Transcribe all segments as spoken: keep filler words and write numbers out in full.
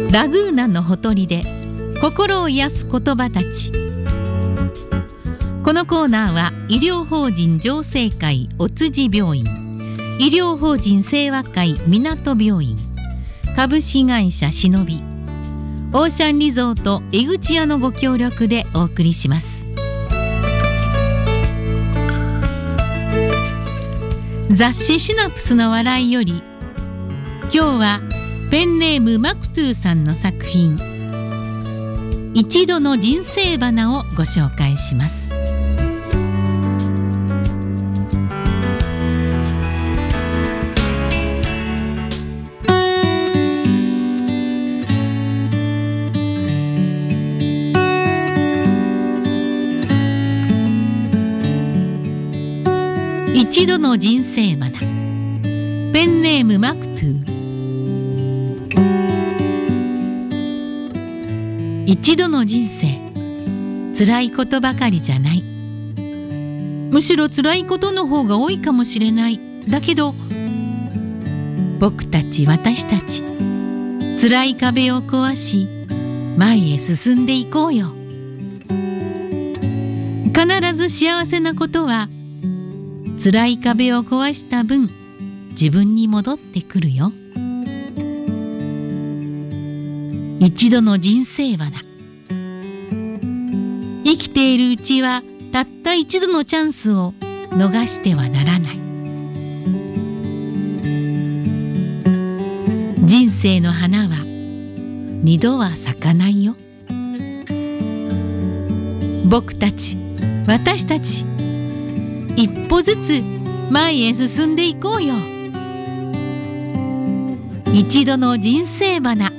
ラグーナのほとりで心を癒す言葉たち。このコーナーは医療法人浄世会お辻病院、医療法人清和会港病院、株式会社しのび、オーシャンリゾート江口屋のご協力でお送りします。雑誌シナプスの笑いより、今日はペンネームマクトゥーさんの作品一度の人生花をご紹介します。一度の人生花、ペンネームマクトゥー。一度の人生、辛いことばかりじゃない。むしろ辛いことの方が多いかもしれない。だけど僕たち私たち、辛い壁を壊し前へ進んでいこうよ。必ず幸せなことは辛い壁を壊した分自分に戻ってくるよ。一度の人生花。生きているうちはたった一度のチャンスを逃してはならない。人生の花は二度は咲かないよ。僕たち私たち、一歩ずつ前へ進んでいこうよ。一度の人生花。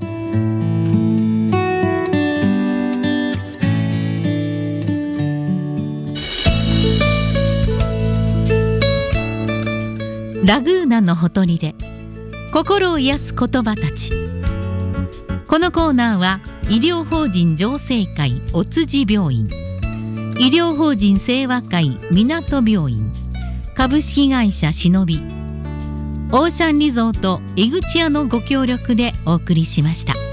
ラグーナのほとりで心を癒す言葉たち。このコーナーは医療法人浄世会お辻病院、医療法人清和会港病院、株式会社しのび、オーシャンリゾート江口屋のご協力でお送りしました。